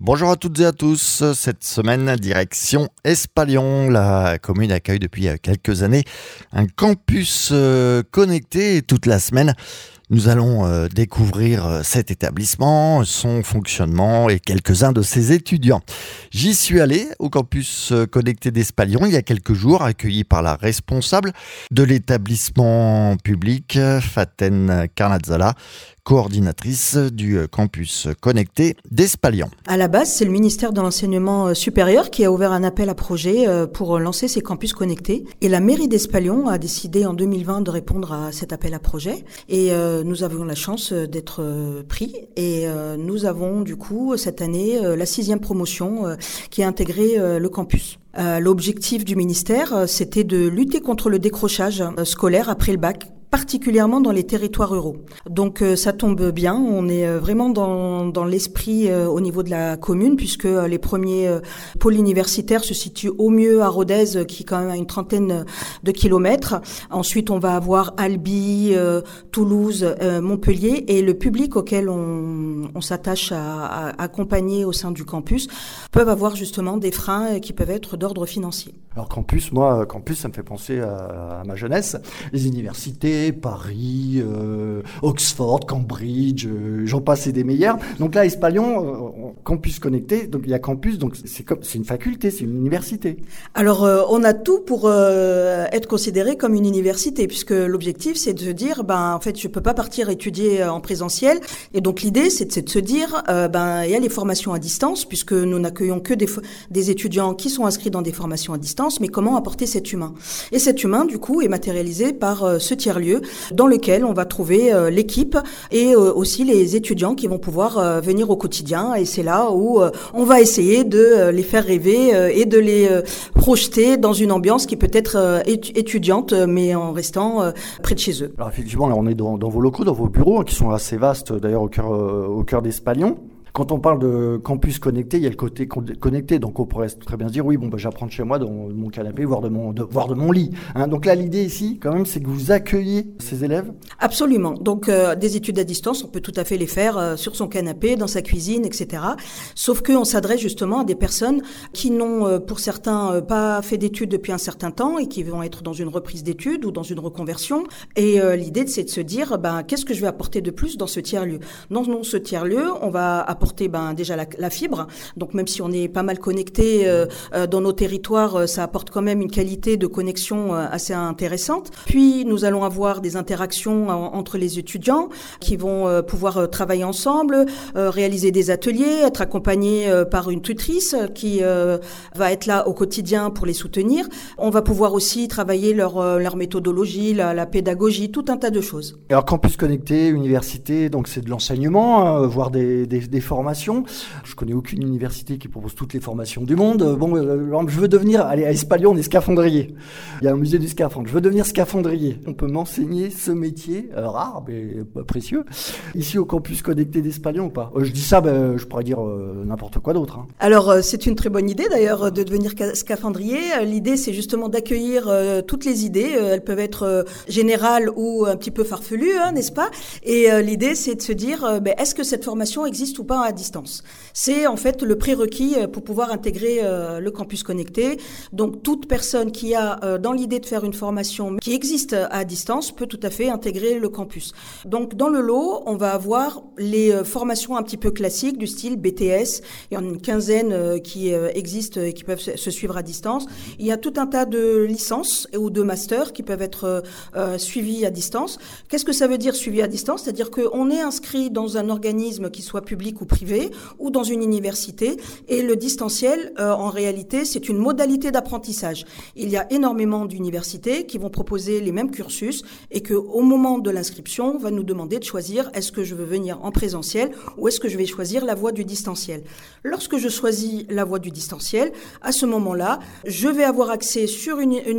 Bonjour à toutes et à tous. Cette semaine, direction Espalion. La commune accueille depuis quelques années un campus connecté et toute la semaine. Nous allons découvrir cet établissement, son fonctionnement et quelques-uns de ses étudiants. J'y suis allé au campus connecté d'Espalion il y a quelques jours, accueilli par la responsable de l'établissement public, Faten Karnazzala, coordinatrice du campus connecté d'Espalion. À la base, c'est le ministère de l'Enseignement supérieur qui a ouvert un appel à projet pour lancer ces campus connectés. Et la mairie d'Espalion a décidé en 2020 de répondre à cet appel à projet. Et nous avons la chance d'être pris. Et nous avons du coup cette année la 6e promotion qui a intégré le campus. L'objectif du ministère, c'était de lutter contre le décrochage scolaire après le bac, particulièrement dans les territoires ruraux. Donc ça tombe bien, on est vraiment dans l'esprit au niveau de la commune, puisque les premiers pôles universitaires se situent au mieux à Rodez, qui est quand même à une trentaine de kilomètres. Ensuite, on va avoir Albi, Toulouse, Montpellier, et le public auquel on s'attache à accompagner au sein du campus peuvent avoir justement des freins qui peuvent être d'ordre financier. Alors campus, ça me fait penser à ma jeunesse, les universités, Paris, Oxford, Cambridge, j'en passe et des meilleurs. Donc là, Espalion, campus connecté, donc il y a campus, donc c'est une faculté, c'est une université. Alors on a tout pour être considéré comme une université, puisque l'objectif c'est de se dire, en fait, je peux pas partir étudier en présentiel, et donc l'idée c'est de se dire, il y a les formations à distance, puisque nous n'accueillons que des étudiants qui sont inscrits dans des formations à distance, mais comment apporter cet humain? Et cet humain, du coup, est matérialisé par ce tiers-lieu dans lequel on va trouver l'équipe et aussi les étudiants qui vont pouvoir venir au quotidien. Et c'est là où on va essayer de les faire rêver et de les projeter dans une ambiance qui peut être étudiante, mais en restant près de chez eux. Alors effectivement, là on est dans vos locaux, dans vos bureaux, qui sont assez vastes d'ailleurs au cœur d'Espalion. Quand on parle de campus connecté, il y a le côté connecté. Donc, on pourrait très bien se dire, oui, j'apprends de chez moi, dans mon canapé, voire de mon lit. Donc là, l'idée ici, quand même, c'est que vous accueillez ces élèves. Absolument. Donc, des études à distance, on peut tout à fait les faire sur son canapé, dans sa cuisine, etc. Sauf qu'on s'adresse justement à des personnes qui n'ont, pour certains, pas fait d'études depuis un certain temps et qui vont être dans une reprise d'études ou dans une reconversion. Et l'idée, c'est de se dire, qu'est-ce que je vais apporter de plus dans ce tiers-lieu? Dans ce tiers-lieu, on va apporter déjà la fibre. Donc même si on est pas mal connecté dans nos territoires, ça apporte quand même une qualité de connexion assez intéressante. Puis nous allons avoir des interactions entre les étudiants qui vont pouvoir travailler ensemble, réaliser des ateliers, être accompagnés par une tutrice qui va être là au quotidien pour les soutenir. On va pouvoir aussi travailler leur méthodologie, la pédagogie, tout un tas de choses. Alors campus connecté, université, donc c'est de l'enseignement, voire des formations. Je connais aucune université qui propose toutes les formations du monde. Je veux devenir, à Espalion, on est scaphandrier. Il y a un musée du scaphandre. Je veux devenir scaphandrier. On peut m'enseigner ce métier, rare, mais précieux, ici au campus connecté d'Espalion ou pas? Je dis ça, je pourrais dire n'importe quoi d'autre. Alors, c'est une très bonne idée d'ailleurs de devenir scaphandrier. L'idée, c'est justement d'accueillir toutes les idées. Elles peuvent être générales ou un petit peu farfelues, n'est-ce pas? Et l'idée, c'est de se dire, est-ce que cette formation existe ou pas à distance? C'est en fait le prérequis pour pouvoir intégrer le campus connecté. Donc toute personne qui a dans l'idée de faire une formation qui existe à distance peut tout à fait intégrer le campus. Donc dans le lot, on va avoir les formations un petit peu classiques du style BTS. Il y en a une quinzaine qui existent et qui peuvent se suivre à distance. Il y a tout un tas de licences ou de masters qui peuvent être suivis à distance. Qu'est-ce que ça veut dire suivi à distance? C'est-à-dire qu'on est inscrit dans un organisme qui soit public ou privé ou dans une université, et le distanciel en réalité c'est une modalité d'apprentissage. Il y a énormément d'universités qui vont proposer les mêmes cursus et que au moment de l'inscription on va nous demander de choisir est-ce que je veux venir en présentiel ou est-ce que je vais choisir la voie du distanciel. Lorsque je choisis la voie du distanciel, à ce moment-là je vais avoir accès sur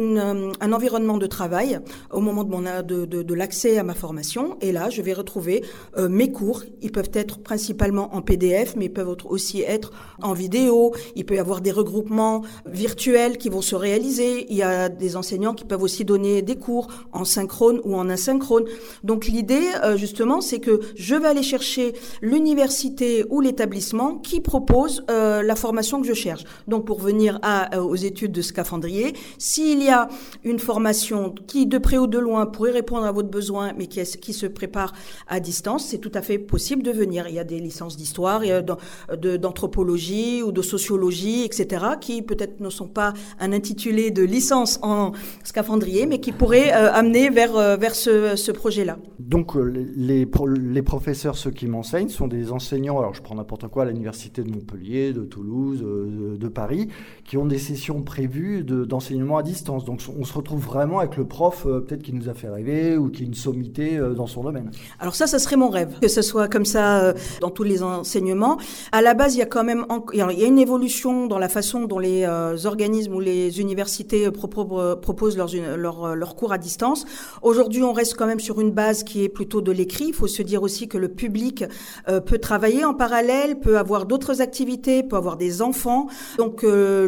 un environnement de travail au moment de l'accès à ma formation, et là je vais retrouver mes cours. Ils peuvent être principalement en PDF, mais ils peuvent aussi être en vidéo. Il peut y avoir des regroupements virtuels qui vont se réaliser. Il y a des enseignants qui peuvent aussi donner des cours en synchrone ou en asynchrone. Donc l'idée, justement, c'est que je vais aller chercher l'université ou l'établissement qui propose la formation que je cherche. Donc pour venir aux études de scaphandrier, s'il y a une formation qui, de près ou de loin, pourrait répondre à votre besoin, mais qui se prépare à distance, c'est tout à fait possible de venir. Il y a des licences d'histoire, d'anthropologie ou de sociologie, etc., qui peut-être ne sont pas un intitulé de licence en scaphandrier, mais qui pourraient amener vers ce projet-là. Donc les professeurs, ceux qui m'enseignent, sont des enseignants, alors je prends n'importe quoi, à l'université de Montpellier, de Toulouse, de Paris, qui ont des sessions prévues d'enseignement à distance. Donc on se retrouve vraiment avec le prof peut-être qui nous a fait rêver ou qui est une sommité dans son domaine. Alors ça serait mon rêve, que ce soit comme ça dans tous les enseignements. À la base, il y a quand même il y a une évolution dans la façon dont les organismes ou les universités proposent leurs cours à distance. Aujourd'hui, on reste quand même sur une base qui est plutôt de l'écrit. Il faut se dire aussi que le public peut travailler en parallèle, peut avoir d'autres activités, peut avoir des enfants. Donc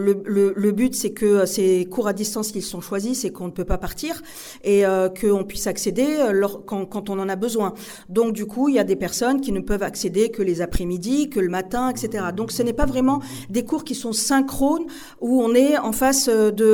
le but, c'est que ces cours à distance qu'ils sont choisis, c'est qu'on ne peut pas partir et qu'on puisse accéder quand on en a besoin. Donc du coup, il y a des personnes qui ne peuvent accéder que les après-midi, que le matin, etc. Donc ce n'est pas vraiment des cours qui sont synchrones où on est en face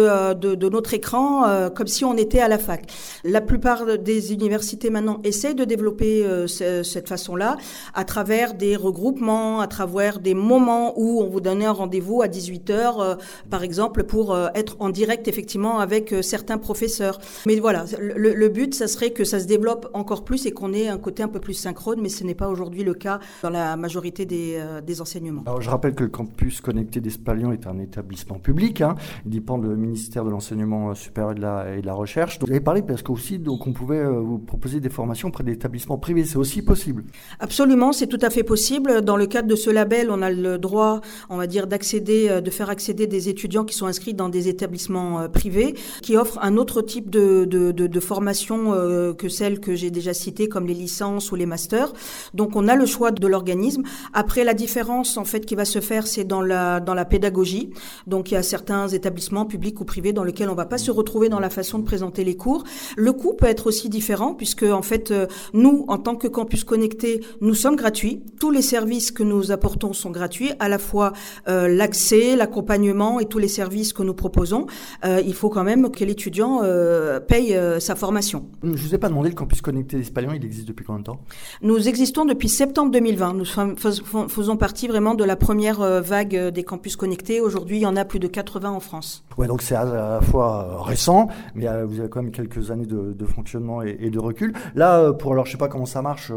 de notre écran comme si on était à la fac. La plupart des universités maintenant essayent de développer cette façon-là à travers des regroupements, à travers des moments où on vous donne un rendez-vous à 18h, par exemple, pour être en direct effectivement avec certains professeurs. Mais voilà, le but, ça serait que ça se développe encore plus et qu'on ait un côté un peu plus synchrone, mais ce n'est pas aujourd'hui le cas dans la majorité des enseignements. Alors, je rappelle que le campus connecté d'Espalion est un établissement public. Il dépend du ministère de l'Enseignement supérieur et de la Recherche. Donc, vous avez parlé parce qu'aussi, donc, on pouvait vous proposer des formations auprès d'établissements privés. C'est aussi possible? Absolument, c'est tout à fait possible. Dans le cadre de ce label, on a le droit, on va dire, de faire accéder des étudiants qui sont inscrits dans des établissements privés, qui offrent un autre type de formation que celle que j'ai déjà citée, comme les licences ou les masters. Donc, on a le choix de l'organisme. Après, la différence, en fait, qui va se faire, c'est dans la pédagogie. Donc, il y a certains établissements publics ou privés dans lesquels on va pas se retrouver dans la façon de présenter les cours. Le coût peut être aussi différent puisque, en fait, nous, en tant que campus connecté, nous sommes gratuits. Tous les services que nous apportons sont gratuits, à la fois l'accès, l'accompagnement et tous les services que nous proposons. Il faut quand même que l'étudiant paye sa formation. Je ne vous ai pas demandé, le campus connecté d'Espalion, il existe depuis combien de temps? Nous existons depuis septembre 2020. Nous faisons partie vraiment de la première vague des campus connectés. Aujourd'hui, il y en a plus de 80 en France. Ouais, donc c'est à la fois récent, mais vous avez quand même quelques années de fonctionnement et de recul. Là, alors je sais pas comment ça marche,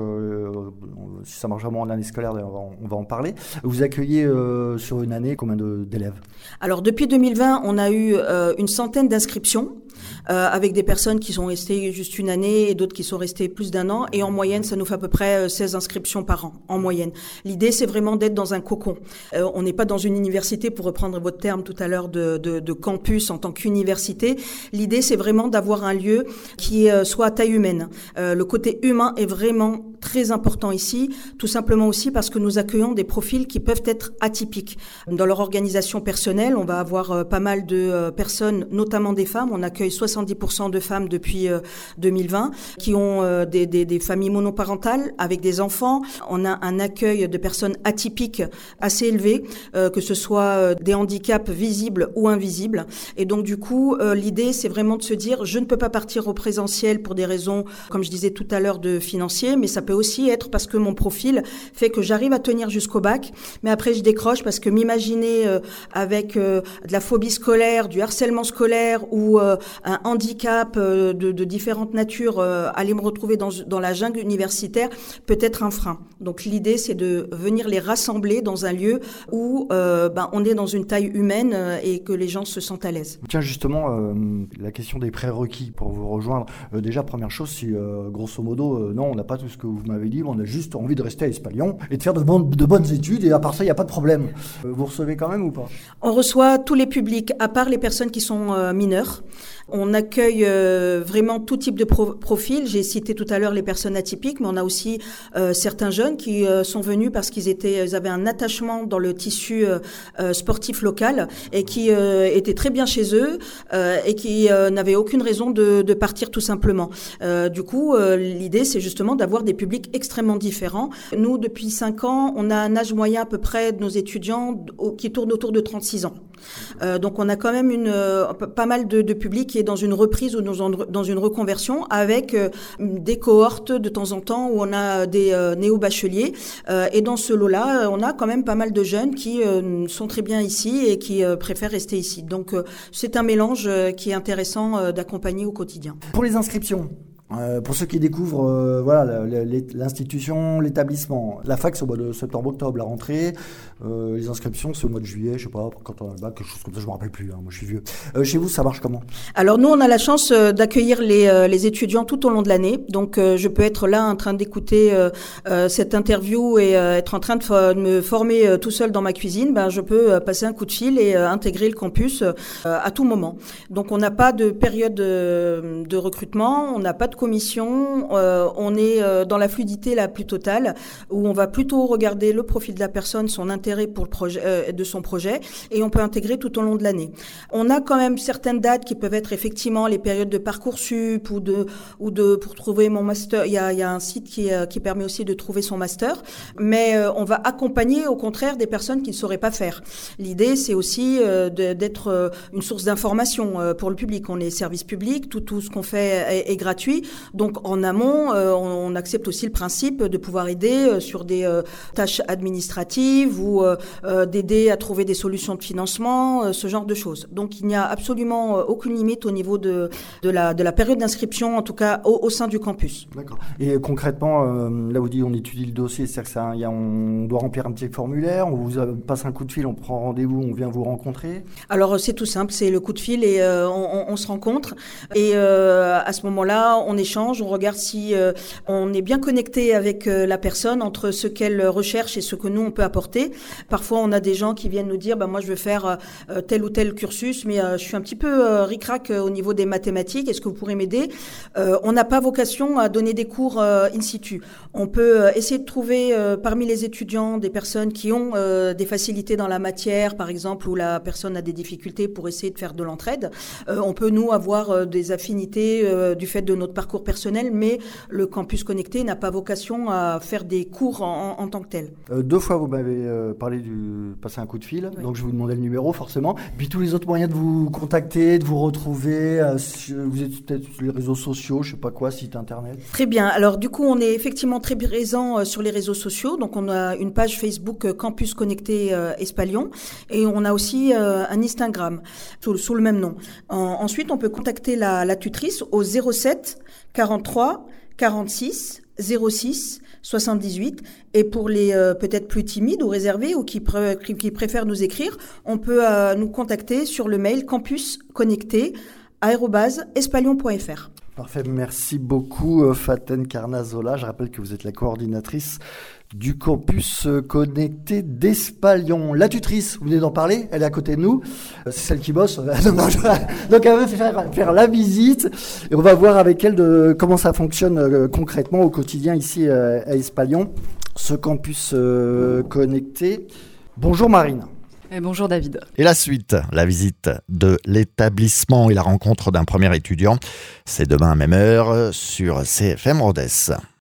si ça marche vraiment en année scolaire, on va en parler. Vous accueillez sur une année combien d'élèves? Alors depuis 2020, on a eu une centaine d'inscriptions. Avec des personnes qui sont restées juste une année et d'autres qui sont restées plus d'un an. Et en moyenne, ça nous fait à peu près 16 inscriptions par an, en moyenne. L'idée, c'est vraiment d'être dans un cocon. On n'est pas dans une université, pour reprendre votre terme tout à l'heure de campus en tant qu'université. L'idée, c'est vraiment d'avoir un lieu qui soit à taille humaine. Le côté humain est vraiment très important ici, tout simplement aussi parce que nous accueillons des profils qui peuvent être atypiques. Dans leur organisation personnelle, on va avoir pas mal de personnes, notamment des femmes. On accueille 70% de femmes depuis 2020 qui ont des familles monoparentales avec des enfants. On a un accueil de personnes atypiques assez élevé, que ce soit des handicaps visibles ou invisibles. Et donc du coup, l'idée, c'est vraiment de se dire, je ne peux pas partir au présentiel pour des raisons, comme je disais tout à l'heure, de financier, mais ça peut aussi être parce que mon profil fait que j'arrive à tenir jusqu'au bac, mais après je décroche parce que m'imaginer avec de la phobie scolaire, du harcèlement scolaire ou un handicap de différentes natures, aller me retrouver dans la jungle universitaire peut être un frein. Donc l'idée, c'est de venir les rassembler dans un lieu où on est dans une taille humaine et que les gens se sentent à l'aise. Tiens, justement, la question des prérequis pour vous rejoindre. Déjà, première chose, si grosso modo, non, on n'a pas tout ce que vous m'avez dit, on a juste envie de rester à Espalion et de faire de bonnes études, et à part ça, il n'y a pas de problème. Vous recevez quand même ou pas? On reçoit tous les publics, à part les personnes qui sont mineures. On accueille vraiment tout type de profil. J'ai cité tout à l'heure les personnes atypiques, mais on a aussi certains jeunes qui sont venus parce qu'ils avaient un attachement dans le tissu sportif local et qui étaient très bien chez eux et qui n'avaient aucune raison de partir tout simplement. Du coup, l'idée, c'est justement d'avoir des publics extrêmement différents. Nous, depuis 5 ans, on a un âge moyen à peu près de nos étudiants qui tourne autour de 36 ans. Donc on a quand même pas mal de public qui est dans une reprise ou dans une reconversion avec des cohortes de temps en temps où on a des néo-bacheliers. Et dans ce lot-là, on a quand même pas mal de jeunes qui sont très bien ici et qui préfèrent rester ici. Donc c'est un mélange qui est intéressant d'accompagner au quotidien. Pour les inscriptions, pour ceux qui découvrent l'institution, l'établissement, la fac c'est au mois de septembre-octobre, la rentrée, les inscriptions c'est au mois de juillet, je sais pas, quand on a le bac, quelque chose comme ça, je me rappelle plus, hein, moi je suis vieux. Chez vous ça marche comment ? Alors nous on a la chance d'accueillir les étudiants tout au long de l'année, donc je peux être là en train d'écouter cette interview et être en train de me former tout seul dans ma cuisine, je peux passer un coup de fil et intégrer le campus à tout moment. Donc on n'a pas de période de recrutement, on n'a pas de commission, on est dans la fluidité la plus totale où on va plutôt regarder le profil de la personne, son intérêt pour le projet de son projet et on peut intégrer tout au long de l'année. On a quand même certaines dates qui peuvent être effectivement les périodes de Parcoursup pour trouver mon master. Il y a un site qui permet aussi de trouver son master, mais on va accompagner au contraire des personnes qui ne sauraient pas faire. L'idée c'est aussi d'être une source d'information pour le public. On est service public, tout ce qu'on fait est gratuit. Donc en amont, on accepte aussi le principe de pouvoir aider sur des tâches administratives ou d'aider à trouver des solutions de financement, ce genre de choses. Donc il n'y a absolument aucune limite au niveau de la période d'inscription, en tout cas au sein du campus. D'accord. Et concrètement, là vous dites on étudie le dossier, c'est-à-dire que on doit remplir un petit formulaire, on vous passe un coup de fil, on prend rendez-vous, on vient vous rencontrer. Alors c'est tout simple, c'est le coup de fil et on se rencontre et à ce moment-là on échange, on regarde si on est bien connecté avec la personne entre ce qu'elle recherche et ce que nous on peut apporter. Parfois on a des gens qui viennent nous dire moi je veux faire tel ou tel cursus mais je suis un petit peu ric-rac au niveau des mathématiques, est-ce que vous pourrez m'aider ? On n'a pas vocation à donner des cours in situ. On peut essayer de trouver parmi les étudiants des personnes qui ont des facilités dans la matière par exemple où la personne a des difficultés pour essayer de faire de l'entraide. On peut nous avoir des affinités du fait de notre parcours personnel, mais le campus connecté n'a pas vocation à faire des cours en tant que tel. 2 fois vous m'avez parlé du passer un coup de fil, oui. Donc je vais vous demander le numéro forcément. Puis tous les autres moyens de vous contacter, de vous retrouver, vous êtes peut-être sur les réseaux sociaux, je sais pas quoi, site internet. Très bien, alors du coup on est effectivement très présent sur les réseaux sociaux, donc on a une page Facebook Campus Connecté Espalion et on a aussi un Instagram sous le même nom. Ensuite on peut contacter la tutrice au 07 43 46 06 78 et pour les peut-être plus timides ou réservés ou qui préfèrent nous écrire, on peut nous contacter sur le mail campusconnecté@espalion.fr. Parfait, merci beaucoup Faten Carnazola. Je rappelle que vous êtes la coordinatrice du campus connecté d'Espalion. La tutrice, vous venez d'en parler, elle est à côté de nous, c'est celle qui bosse, donc elle va faire la visite et on va voir avec elle comment ça fonctionne concrètement au quotidien ici à Espalion, ce campus connecté. Bonjour Marine. Et bonjour David. Et la suite, la visite de l'établissement et la rencontre d'un premier étudiant, c'est demain à même heure sur CFM Rodez.